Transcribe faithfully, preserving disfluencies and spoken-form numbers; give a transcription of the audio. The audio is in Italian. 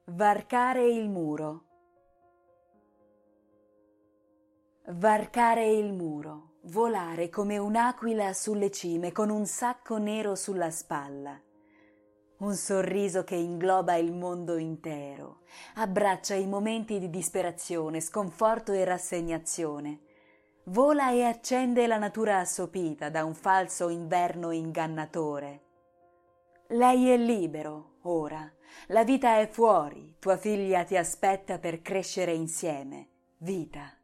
Varcare il muro. Varcare il muro, volare come un'aquila sulle cime con un sacco nero sulla spalla. Un sorriso che ingloba il mondo intero, abbraccia i momenti di disperazione, sconforto e rassegnazione. Vola e accende la natura assopita da un falso inverno ingannatore. Lei è libero, ora. La vita è fuori, tua figlia ti aspetta per crescere insieme. Vita.